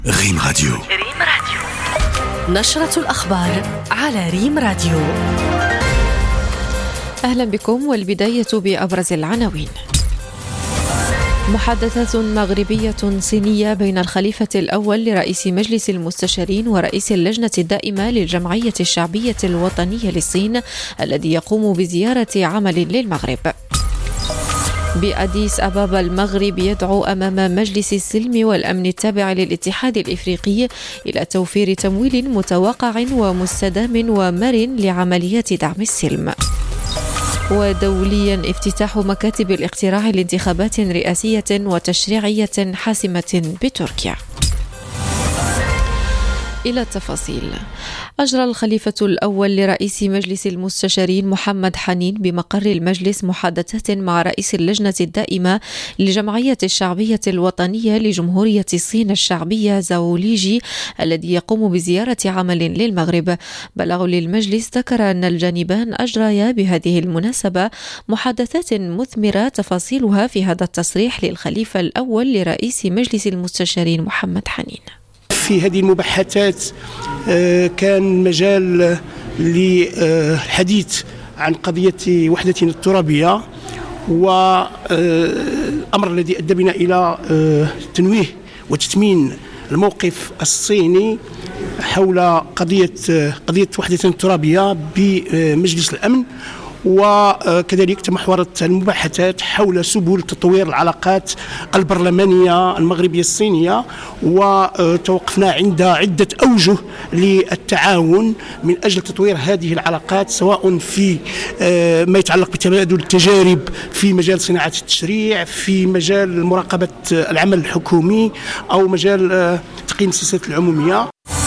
ريم راديو. نشرة الأخبار على ريم راديو. أهلا بكم، والبداية بأبرز العناوين. محادثات مغربية صينية بين الخليفة الأول لرئيس مجلس المستشارين ورئيس اللجنة الدائمة للجمعية الشعبية الوطنية للصين الذي يقوم بزيارة عمل للمغرب. بأديس أبابا المغرب يدعو أمام مجلس السلم والأمن التابع للاتحاد الإفريقي إلى توفير تمويل متوقع ومستدام ومرن لعمليات دعم السلم. ودوليا افتتاح مكاتب الاقتراع لانتخابات رئاسية وتشريعية حاسمة بتركيا. إلى التفاصيل. أجرى الخليفة الأول لرئيس مجلس المستشارين محمد حنين بمقر المجلس محادثات مع رئيس اللجنة الدائمة للجمعية الشعبية الوطنية لجمهورية الصين الشعبية زاو ليجي الذي يقوم بزيارة عمل للمغرب. بلغ للمجلس ذكر أن الجانبان أجريا بهذه المناسبة محادثات مثمرة تفاصيلها في هذا التصريح للخليفة الأول لرئيس مجلس المستشارين محمد حنين. في هذه المباحثات كان مجال للحديث عن قضية وحدتنا الترابية، والأمر الذي أدى بنا إلى تنويه وتثمين الموقف الصيني حول قضية وحدتنا الترابية بمجلس الأمن. وكذلك تمحورت المباحثات حول سبل تطوير العلاقات البرلمانية المغربية الصينية، وتوقفنا عند عدة أوجه للتعاون من أجل تطوير هذه العلاقات، سواء في ما يتعلق بتبادل التجارب في مجال صناعة التشريع، في مجال مراقبة العمل الحكومي، أو مجال تقييم السياسات العمومية.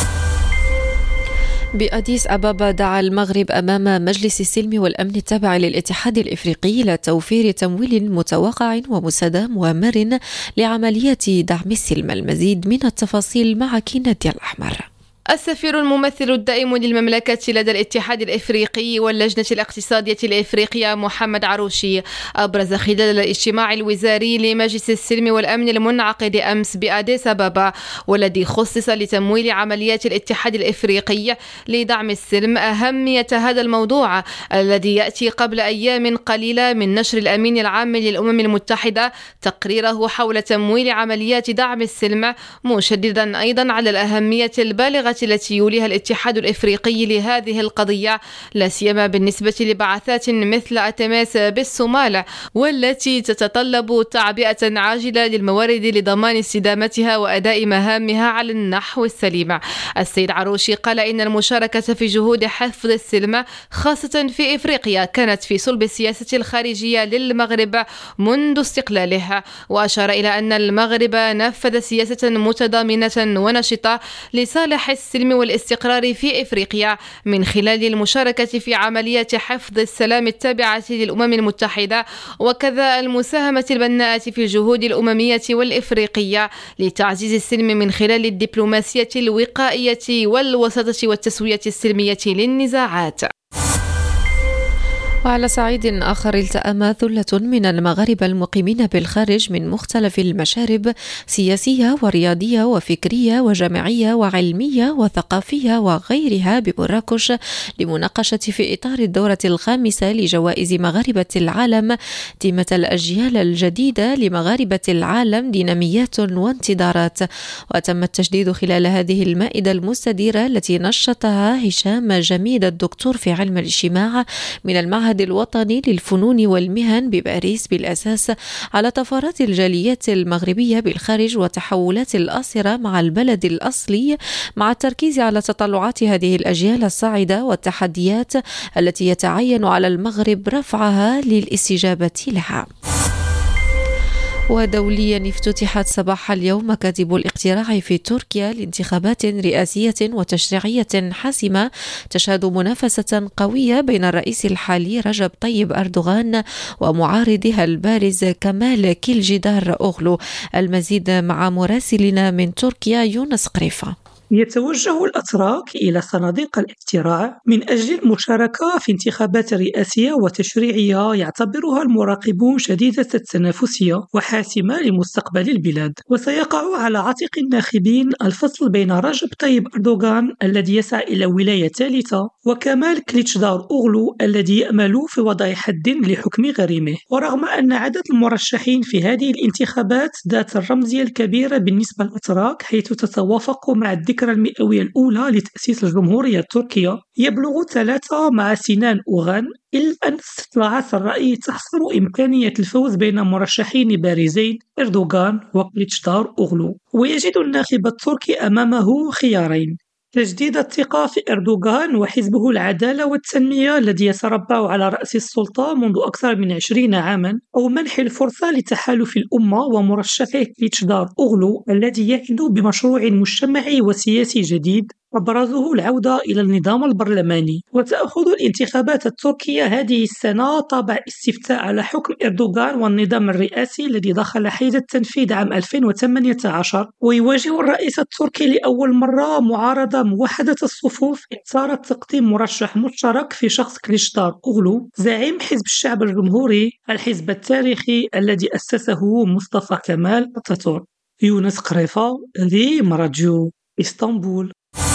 بأديس أبابا دعا المغرب أمام مجلس السلم والأمن التابع للاتحاد الإفريقي إلى توفير تمويل متوقع ومستدام ومرن لعمليات دعم السلم. المزيد من التفاصيل معك نادية الأحمر. السفير الممثل الدائم للمملكة لدى الاتحاد الإفريقي واللجنة الاقتصادية الإفريقية محمد عروشي أبرز خلال الاجتماع الوزاري لمجلس السلم والأمن المنعقد أمس بأديس أبابا والذي خصص لتمويل عمليات الاتحاد الإفريقي لدعم السلم أهمية هذا الموضوع الذي يأتي قبل أيام قليلة من نشر الأمين العام للأمم المتحدة تقريره حول تمويل عمليات دعم السلم، مشددا أيضا على الأهمية البالغة التي يوليها الاتحاد الإفريقي لهذه القضية، لا سيما بالنسبة لبعثات مثل أتماس بالصومال والتي تتطلب تعبئة عاجلة للموارد لضمان استدامتها وأداء مهامها على النحو السليم. السيد عروشي قال إن المشاركة في جهود حفظ السلم خاصة في إفريقيا كانت في صلب السياسة الخارجية للمغرب منذ استقلالها، وأشار إلى أن المغرب نفذ سياسة متضامنة ونشطة لصالح السلم والاستقرار في إفريقيا من خلال المشاركة في عمليات حفظ السلام التابعة للأمم المتحدة، وكذا المساهمة البناءة في الجهود الأممية والإفريقية لتعزيز السلم من خلال الدبلوماسية الوقائية والوساطة والتسوية السلمية للنزاعات. وعلى صعيد آخر التأم ثلة من المغاربة المقيمين بالخارج من مختلف المشارب سياسية ورياضية وفكرية وجامعية وعلمية وثقافية وغيرها بمراكش لمناقشة في إطار الدورة الخامسة لجوائز مغاربة العالم تيمة الأجيال الجديدة لمغاربة العالم ديناميات وانتظارات. وتم التجديد خلال هذه المائدة المستديرة التي نشطها هشام جميل الدكتور في علم الاجتماع من المعهد الوطني للفنون والمهن بباريس بالأساس على طفرات الجاليات المغربية بالخارج وتحولات الآصرة مع البلد الأصلي، مع التركيز على تطلعات هذه الأجيال الصاعدة والتحديات التي يتعين على المغرب رفعها للاستجابة لها. ودوليا افتتحت صباح اليوم مكاتب الاقتراع في تركيا لانتخابات رئاسية وتشريعية حاسمة تشهد منافسة قوية بين الرئيس الحالي رجب طيب أردوغان ومعارضها البارز كمال كيلجدار أوغلو. المزيد مع مراسلنا من تركيا يونس قريفة. يتوجه الأتراك إلى صناديق الاقتراع من أجل المشاركة في انتخابات رئاسية وتشريعية يعتبرها المراقبون شديدة التنافسية وحاسمة لمستقبل البلاد. وسيقع على عاتق الناخبين الفصل بين رجب طيب أردوغان الذي يسعى إلى ولاية ثالثة وكمال كليتشدار أوغلو الذي يأمل في وضع حد لحكم غريمه. ورغم أن عدد المرشحين في هذه الانتخابات ذات الرمزية الكبيرة بالنسبة للأتراك حيث تتوافق مع الذكرى المئوية الأولى لتأسيس الجمهورية التركية يبلغ 3 مع سينان أوغان، إلا أن استطلاعات الرأي تحصر إمكانية الفوز بين مرشحين بارزين أردوغان وكليتشدار أوغلو. ويجد الناخب التركي أمامه خيارين: تجديد الثقة في أردوغان وحزبه العدالة والتنمية الذي يتربع على رأس السلطة منذ أكثر من 20 عاما، أو منح الفرصة لتحالف الأمة ومرشحه كليتشدار أوغلو الذي يعد بمشروع مجتمعي وسياسي جديد أبرزه العودة إلى النظام البرلماني. وتأخذ الانتخابات التركية هذه السنة طابع استفتاء على حكم أردوغان والنظام الرئاسي الذي دخل حيز التنفيذ عام 2018. ويواجه الرئيس التركي لأول مرة معارضة موحدة الصفوف اختارت تقديم مرشح مشترك في شخص كليتشدار أوغلو زعيم حزب الشعب الجمهوري، الحزب التاريخي الذي أسسه مصطفى كمال أتاتورك. يونس قريفة، ريم راديو، إسطنبول.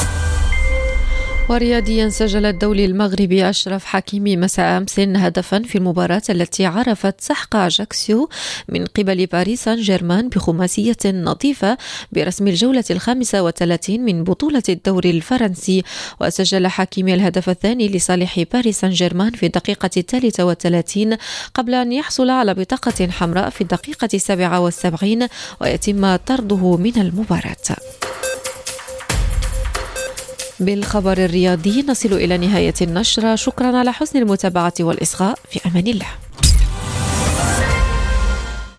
ورياضيا سجل الدولي المغربي أشرف حكيمي مساء أمس هدفا في المباراة التي عرفت سحق أجاكسيو من قبل باريس سان جيرمان بخماسية نظيفة برسم الجولة 35 من بطولة الدوري الفرنسي. وسجل حكيمي الهدف الثاني لصالح باريس سان جيرمان في الدقيقة 33 قبل أن يحصل على بطاقة حمراء في الدقيقة 77 ويتم طرده من المباراة. بالخبر الرياضي نصل إلى نهاية النشرة. شكرا على حسن المتابعة والإصغاء، في أمان الله.